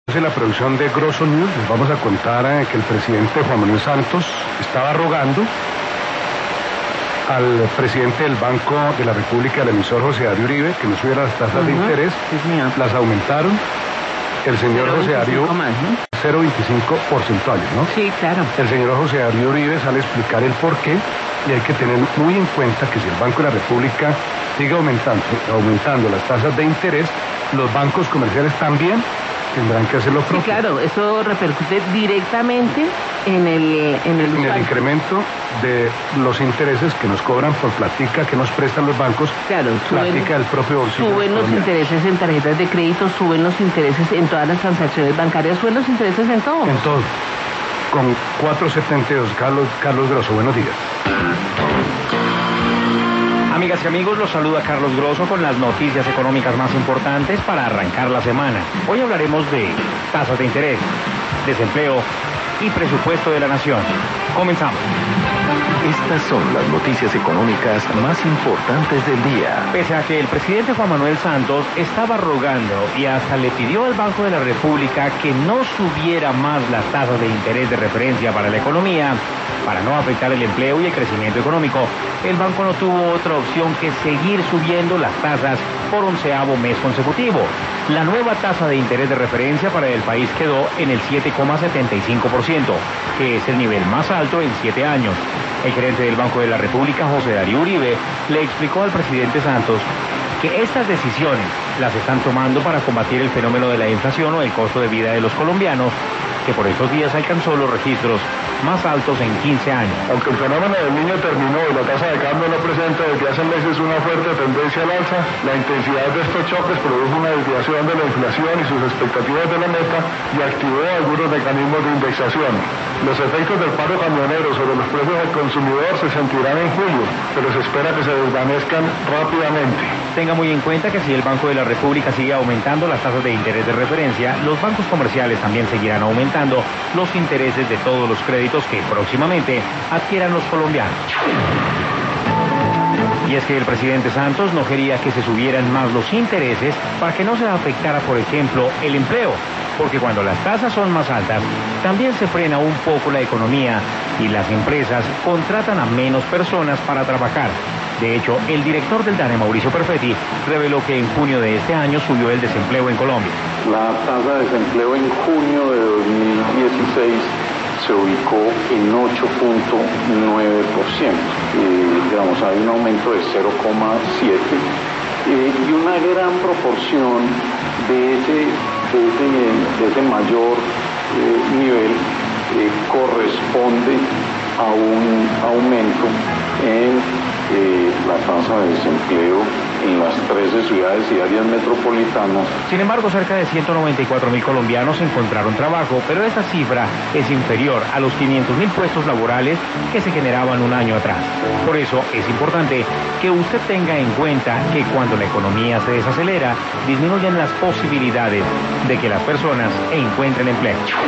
En la producción de Grosso News les vamos a contar que el presidente Juan Manuel Santos estaba rogando al presidente del Banco de la República, el emisor José Darío Uribe, que no subiera las tasas de interés. Sí, las aumentaron. El señor José Darío, 0,25 porcentuales, ¿no? Sí, claro. El señor José Darío Uribe sale a explicar el porqué, y hay que tener muy en cuenta que si el Banco de la República sigue aumentando las tasas de interés, los bancos comerciales también tendrán que hacer lo propio. Sí, claro, eso repercute directamente en el incremento de los intereses que nos cobran por platica que nos prestan los bancos. Claro, platica del propio bolsillo. Suben los intereses en tarjetas de crédito, suben los intereses en todas las transacciones bancarias, suben los intereses en todo. En todo. Con 472, Carlos Grosso, buenos días. Amigas y amigos, los saluda Carlos Grosso con las noticias económicas más importantes para arrancar la semana. Hoy hablaremos de tasas de interés, desempleo y presupuesto de la nación. Comenzamos. Estas son las noticias económicas más importantes del día. Pese a que el presidente Juan Manuel Santos estaba rogando y hasta le pidió al Banco de la República que no subiera más las tasas de interés de referencia para la economía, para no afectar el empleo y el crecimiento económico, el banco no tuvo otra opción que seguir subiendo las tasas por 11º mes consecutivo. La nueva tasa de interés de referencia para el país quedó en el 7,75%, que es el nivel más alto en 7 años. El gerente del Banco de la República, José Darío Uribe, le explicó al presidente Santos que estas decisiones las están tomando para combatir el fenómeno de la inflación o el costo de vida de los colombianos, que por estos días alcanzó los registros más altos en 15 años. Aunque el fenómeno del niño terminó y la tasa de cambio no presenta desde hace meses una fuerte tendencia al alza, la intensidad de estos choques produjo una desviación de la inflación y sus expectativas de la meta y activó algunos mecanismos de indexación. Los efectos del paro camionero sobre los precios del consumidor se sentirán en julio, pero se espera que se desvanezcan rápidamente. Tenga muy en cuenta que si el Banco de la República sigue aumentando las tasas de interés de referencia, los bancos comerciales también seguirán aumentando los intereses de todos los créditos que próximamente adquieran los colombianos. Y es que el presidente Santos no quería que se subieran más los intereses para que no se afectara, por ejemplo, el empleo, porque cuando las tasas son más altas, también se frena un poco la economía y las empresas contratan a menos personas para trabajar. De hecho, el director del DANE, Mauricio Perfetti, reveló que en junio de este año subió el desempleo en Colombia. La tasa de desempleo en junio de 2016 se ubicó en 8.9%. Digamos, hay un aumento de 0,7%. Y una gran proporción de ese mayor nivel corresponde a un aumento en la tasa de desempleo en las 13 ciudades y áreas metropolitanas. Sin embargo, cerca de 194.000 colombianos encontraron trabajo, pero esta cifra es inferior a los 500.000 puestos laborales que se generaban un año atrás. Por eso es importante que usted tenga en cuenta que cuando la economía se desacelera, disminuyen las posibilidades de que las personas encuentren empleo.